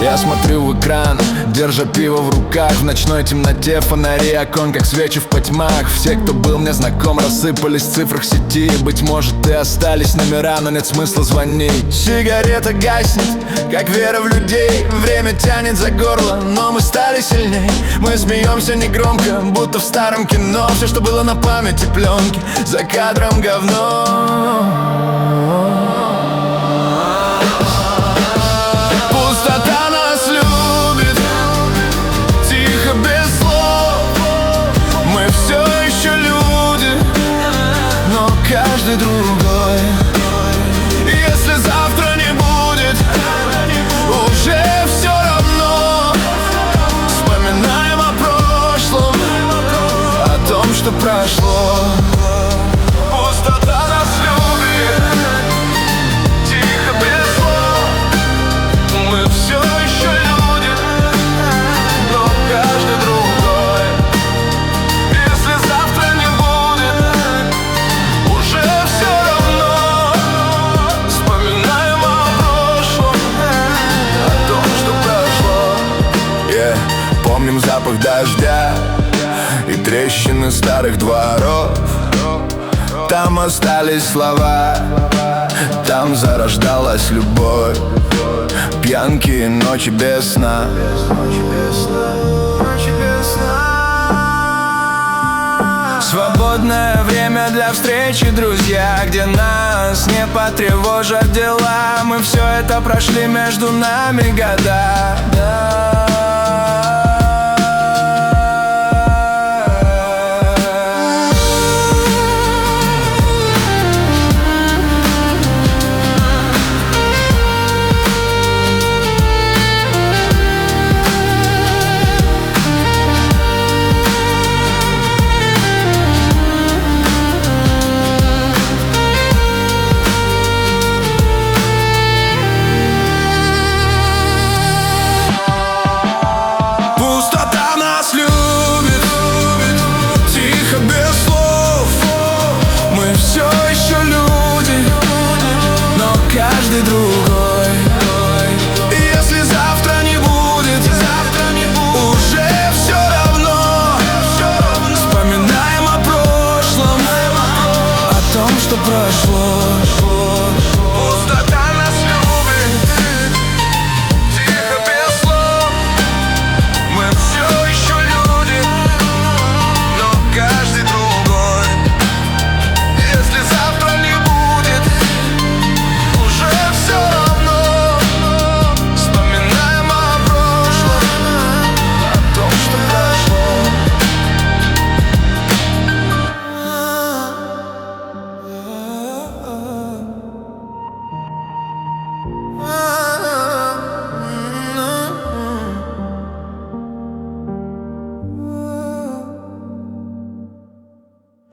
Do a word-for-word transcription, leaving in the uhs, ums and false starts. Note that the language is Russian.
Я смотрю в экран, держа пиво в руках. В ночной темноте фонари окон, как свечи в потьмах. Все, кто был мне знаком, рассыпались в цифрах сети. Быть может, и остались номера, но нет смысла звонить. Сигарета гаснет, как вера в людей. Время тянет за горло, но мы стали сильней. Мы смеемся негромко, будто в старом кино. Все, что было на памяти пленки, за кадром говно. Пустота нас любит, тихо, без слов. Мы все еще люди, но каждый другой. Если завтра не будет, уже все равно. Вспоминаем о прошлом, о том, что прошло. Пустота нас любит, тихо, без слов. Мы все еще люди, но каждый другой. Если завтра не будет, уже все равно. Вспоминаем о прошлом, о том, что прошло. yeah. Помним запах дождя и трещины старых дворов. Там остались слова, там зарождалась любовь. Пьянки и ночи без сна. Свободное время для встречи, друзья, где нас не потревожат дела. Мы все это прошли, между нами года. Каждый другой. И если завтра не будет, завтра не будет, уже все равно. Вспоминаем о прошлом, о том, что прошло.